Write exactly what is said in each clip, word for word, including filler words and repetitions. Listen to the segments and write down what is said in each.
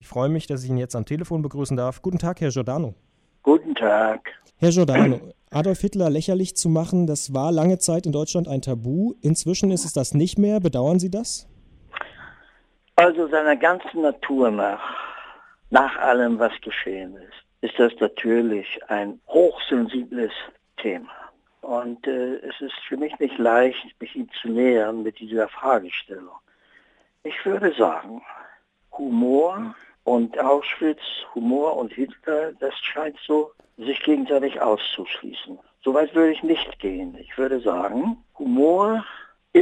freue mich, dass ich ihn jetzt am Telefon begrüßen darf. Guten Tag, Herr Giordano. Guten Tag. Herr Giordano, Adolf Hitler lächerlich zu machen, das war lange Zeit in Deutschland ein Tabu. Inzwischen ist es das nicht mehr. Bedauern Sie das? Also seiner ganzen Natur nach, nach allem, was geschehen ist, ist das natürlich ein hochsensibles Thema. Und äh, es ist für mich nicht leicht, mich ihm zu nähern mit dieser Fragestellung. Ich würde sagen, Humor und Auschwitz, Humor und Hitler, das scheint so sich gegenseitig auszuschließen. Soweit würde ich nicht gehen. Ich würde sagen, Humor ist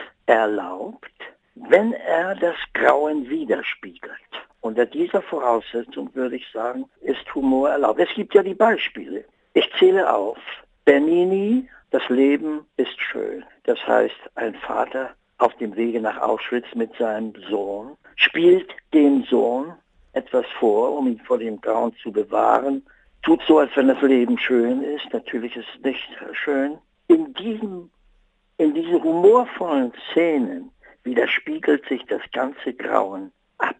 erlaubt, wenn er das Grauen widerspiegelt. Unter dieser Voraussetzung würde ich sagen, ist Humor erlaubt. Es gibt ja die Beispiele. Ich zähle auf. Bernini, das Leben ist schön. Das heißt, ein Vater auf dem Wege nach Auschwitz mit seinem Sohn spielt dem Sohn etwas vor, um ihn vor dem Grauen zu bewahren. Tut so, als wenn das Leben schön ist. Natürlich ist es nicht schön. In diesem, in diesen humorvollen Szenen widerspiegelt sich das ganze Grauen ab.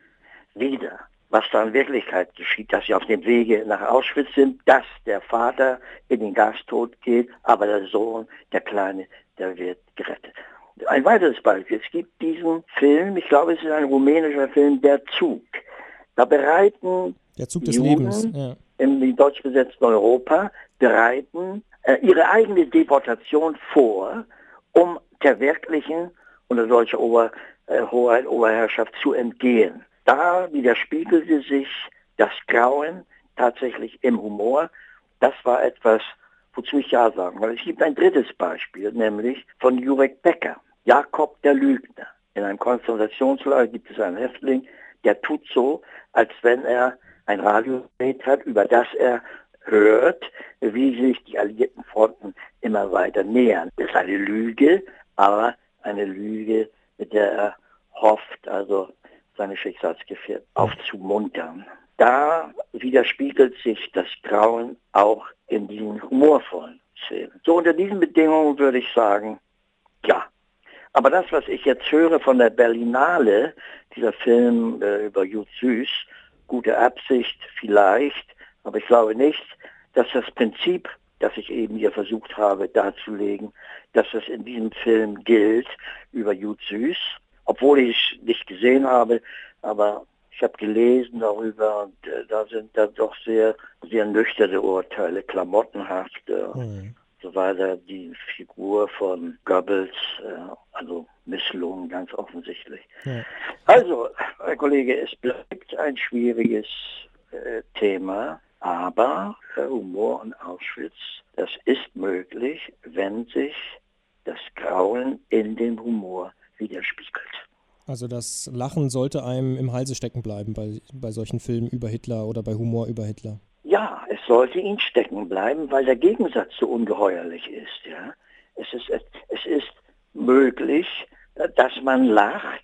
Wieder, was da in Wirklichkeit geschieht, dass sie auf dem Wege nach Auschwitz sind, dass der Vater in den Gastod geht, aber der Sohn, der Kleine, der wird gerettet. Ein weiteres Beispiel, es gibt diesen Film, ich glaube, es ist ein rumänischer Film, Der Zug. Da bereiten Der Zug des Juden Lebens, ja. im deutsch besetzten Europa bereiten äh, ihre eigene Deportation vor, um der wirklichen unter deutscher Ober, äh, Hoheit, Oberherrschaft zu entgehen. Da widerspiegelte sich das Grauen tatsächlich im Humor. Das war etwas, wozu ich ja sagen will. Es gibt ein drittes Beispiel, nämlich von Jurek Becker, Jakob der Lügner. In einem Konzentrationslager gibt es einen Häftling, der tut so, als wenn er ein Radiogerät hat, über das er hört, wie sich die alliierten Fronten immer weiter nähern. Das ist eine Lüge, aber eine Lüge, mit der er hofft, also seine Schicksalsgefährten aufzumuntern. Da widerspiegelt sich das Grauen auch in diesen humorvollen Szenen. So unter diesen Bedingungen würde ich sagen, ja. Aber das, was ich jetzt höre von der Berlinale, dieser Film äh, über Jud Süß, gute Absicht vielleicht, aber ich glaube nicht, dass das Prinzip, das ich eben hier versucht habe darzulegen, dass das in diesem Film gilt über Jud Süß, obwohl ich nicht gesehen habe, aber ich habe gelesen darüber und äh, da sind da doch sehr, sehr nüchterne Urteile, klamottenhaft, äh, Mhm. so weiter. Die Figur von Goebbels, äh, also misslungen, ganz offensichtlich. Ja. Also, Herr Kollege, es bleibt ein schwieriges äh, Thema, aber äh, Humor und Auschwitz, das ist möglich, wenn sich das Grauen in dem Humor widerspiegelt. Also das Lachen sollte einem im Halse stecken bleiben bei, bei solchen Filmen über Hitler oder bei Humor über Hitler. Ja, es sollte ihn stecken bleiben, weil der Gegensatz so ungeheuerlich ist. Ja, es ist es ist möglich, dass man lacht,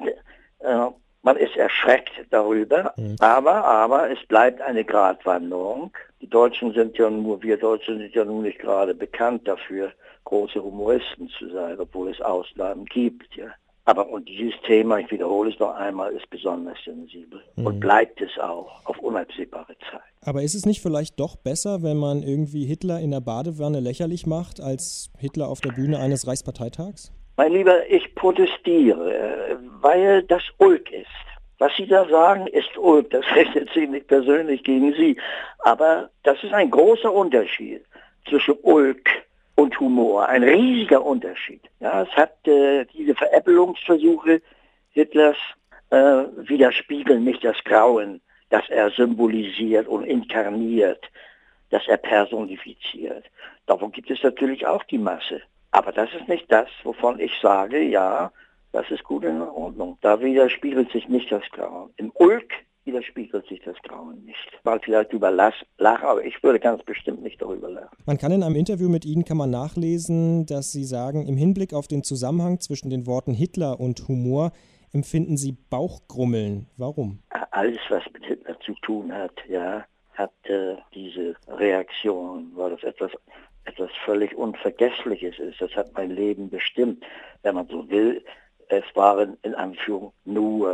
man ist erschreckt darüber, mhm. aber aber es bleibt eine Gratwanderung. Die Deutschen sind ja nur, wir Deutschen sind ja nun nicht gerade bekannt dafür, große Humoristen zu sein, obwohl es Ausnahmen gibt. Ja. Aber und dieses Thema, ich wiederhole es noch einmal, ist besonders sensibel mhm. und bleibt es auch auf unabsehbare Zeit. Aber ist es nicht vielleicht doch besser, wenn man irgendwie Hitler in der Badewanne lächerlich macht, als Hitler auf der Bühne eines Reichsparteitags? Mein Lieber, ich protestiere, weil das Ulk ist. Was Sie da sagen, ist Ulk. Das richtet sich nicht persönlich gegen Sie. Aber das ist ein großer Unterschied zwischen Ulk und Humor. Ein riesiger Unterschied. Ja, es hat äh, diese Veräppelungsversuche Hitlers äh, widerspiegeln nicht das Grauen, das er symbolisiert und inkarniert, das er personifiziert. Davon gibt es natürlich auch die Masse. Aber das ist nicht das, wovon ich sage, ja, das ist gut in Ordnung. Da widerspiegelt sich nicht das Grauen. Im Ulk widerspiegelt sich das Grauen nicht. Mal vielleicht über lachen, aber ich würde ganz bestimmt nicht darüber lachen. Man kann in einem Interview mit Ihnen kann man nachlesen, dass Sie sagen, im Hinblick auf den Zusammenhang zwischen den Worten Hitler und Humor empfinden Sie Bauchgrummeln. Warum? Alles, was mit Hitler zu tun hat, ja, hat äh, diese Reaktion, weil das etwas etwas völlig Unvergessliches ist. Das hat mein Leben bestimmt, wenn man so will. Es waren in Anführung nur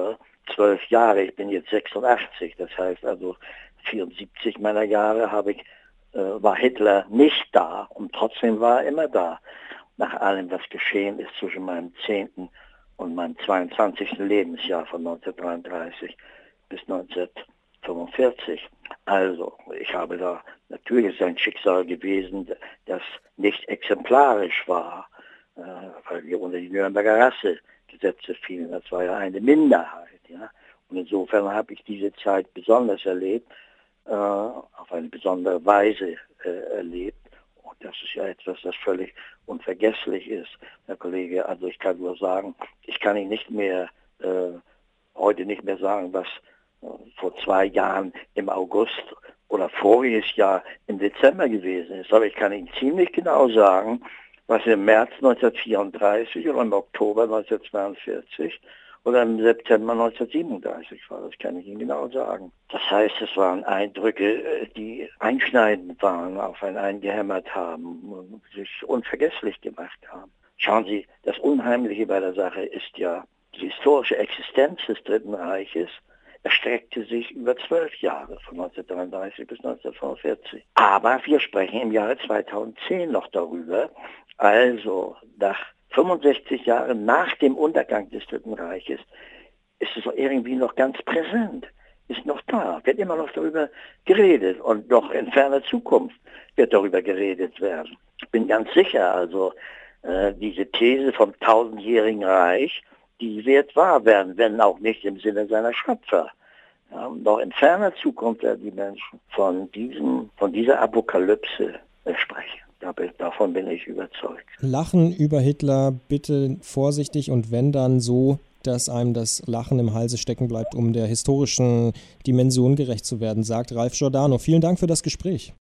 zwölf Jahre, ich bin jetzt sechsundachtzig, das heißt also vierundsiebzig meiner Jahre habe ich, äh, war Hitler nicht da und trotzdem war er immer da. Nach allem, was geschehen ist zwischen meinem zehnten und meinem zweiundzwanzigsten Lebensjahr von neunzehnhundertdreiunddreißig bis neunzehnhundertfünfundvierzig. Also, ich habe da, natürlich sein Schicksal gewesen, das nicht exemplarisch war, äh, weil wir unter die Nürnberger Rassegesetze fielen. Das war ja eine Minderheit. Ja? Und insofern habe ich diese Zeit besonders erlebt, äh, auf eine besondere Weise äh, erlebt. Und das ist ja etwas, das völlig unvergesslich ist, Herr Kollege. Also ich kann nur sagen, ich kann Ihnen nicht mehr, äh, heute nicht mehr sagen, was äh, vor zwei Jahren im August oder voriges Jahr im Dezember gewesen ist. Aber ich kann Ihnen ziemlich genau sagen, was im März neunzehnhundertvierunddreißig oder im Oktober neunzehnhundertzweiundvierzig oder im September neunzehnhundertsiebenunddreißig war. Das kann ich Ihnen genau sagen. Das heißt, es waren Eindrücke, die einschneidend waren, auf einen eingehämmert haben und sich unvergesslich gemacht haben. Schauen Sie, das Unheimliche bei der Sache ist ja, die historische Existenz des Dritten Reiches erstreckte sich über zwölf Jahre, von neunzehnhundertdreiunddreißig bis neunzehnhundertfünfundvierzig. Aber wir sprechen im Jahre zweitausendzehn noch darüber, also nach fünfundsechzig Jahren nach dem Untergang des Dritten Reiches, ist es irgendwie noch ganz präsent, ist noch da, wird immer noch darüber geredet und noch in ferner Zukunft wird darüber geredet werden. Ich bin ganz sicher, also äh, diese These vom tausendjährigen Reich, die wird wahr werden, wenn auch nicht im Sinne seiner Schöpfer. Ja, noch in ferner Zukunft werden die Menschen von diesem, von dieser Apokalypse sprechen. Davon bin ich überzeugt. Lachen über Hitler bitte vorsichtig und wenn dann so, dass einem das Lachen im Halse stecken bleibt, um der historischen Dimension gerecht zu werden, sagt Ralf Giordano. Vielen Dank für das Gespräch.